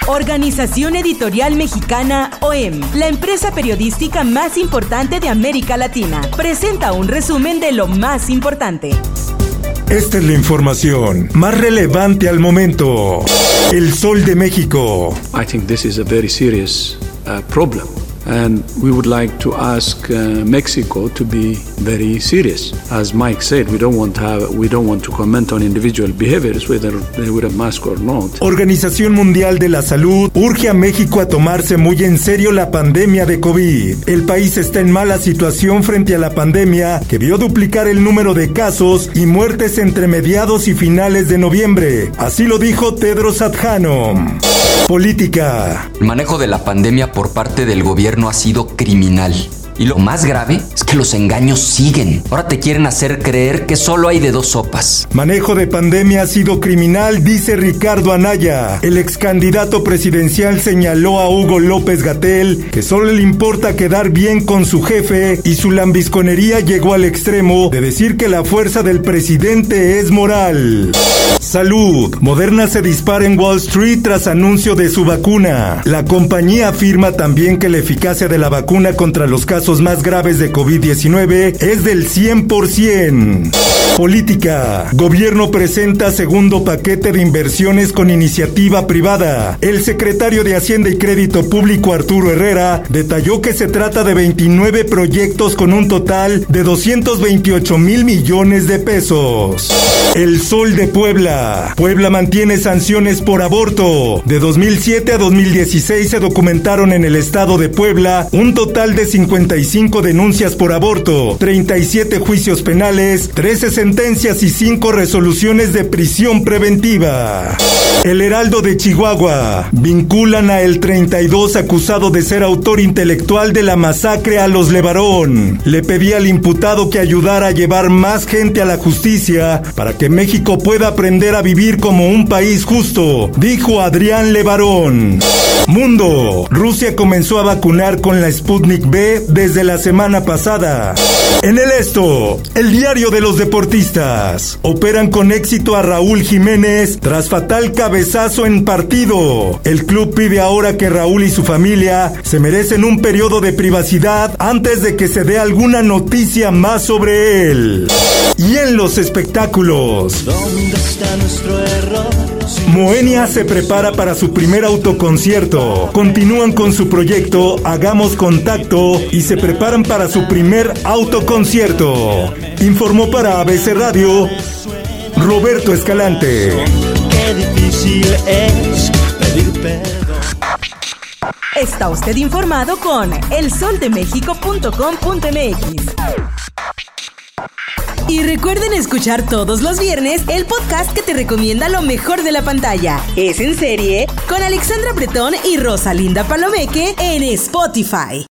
Organización Editorial Mexicana, OEM, la empresa periodística más importante de América Latina, presenta un resumen de lo más importante. Esta es la información más relevante al momento. El Sol de México. I think this is a very serious problem. And we would like to ask Mexico to be very serious. As Mike said, we don't want to comment on individual behaviors, whether they wear a mask or not. Organización Mundial de la Salud urge a México a tomarse muy en serio la pandemia de COVID. El país está en mala situación frente a la pandemia que vio duplicar el número de casos y muertes entre mediados y finales de noviembre. Así lo dijo Tedros Adhanom. Política. El manejo de la pandemia por parte del gobierno ha sido criminal. Y lo más grave es que los engaños siguen. Ahora te quieren hacer creer que solo hay de dos sopas. Manejo de pandemia ha sido criminal, dice Ricardo Anaya. El ex candidato presidencial señaló a Hugo López-Gatell que solo le importa quedar bien con su jefe y su lambisconería llegó al extremo de decir que la fuerza del presidente es moral. Salud. Moderna se dispara en Wall Street tras anuncio de su vacuna. La compañía afirma también que la eficacia de la vacuna contra los casos más graves de COVID-19 es del 100%. Política. Gobierno presenta segundo paquete de inversiones con iniciativa privada. El secretario de Hacienda y Crédito Público, Arturo Herrera, detalló que se trata de 29 proyectos con un total de 228,000 millones de pesos. El Sol de Puebla. Puebla mantiene sanciones por aborto. De 2007 a 2016 se documentaron en el estado de Puebla un total de 55 denuncias por aborto, 37 juicios penales, 13 sentencias y 5 resoluciones de prisión preventiva. El Heraldo de Chihuahua. Vinculan a el 32 acusado de ser autor intelectual de la masacre a los Levarón. Le pedí al imputado que ayudara a llevar más gente a la justicia para que México pueda aprender a vivir como un país justo, dijo Adrián Levarón. Mundo. Rusia comenzó a vacunar con la Sputnik V desde la semana pasada. En el Esto, el diario de los deportistas. Operan con éxito a Raúl Jiménez tras fatal cabezazo en partido. El club pide ahora que Raúl y su familia se merecen un periodo de privacidad antes de que se dé alguna noticia más sobre él. Y en los espectáculos. ¿Dónde está nuestro error? Moenia se prepara para su primer autoconcierto. Continúan con su proyecto Hagamos Contacto y se preparan para su primer autoconcierto. Informó para ABC Radio Roberto Escalante. Qué difícil es pedir perdón. Está usted informado con elsoldemexico.com.mx. Y recuerden escuchar todos los viernes el podcast que te recomienda lo mejor de la pantalla. Es en serie con Alexandra Bretón y Rosalinda Palomeque en Spotify.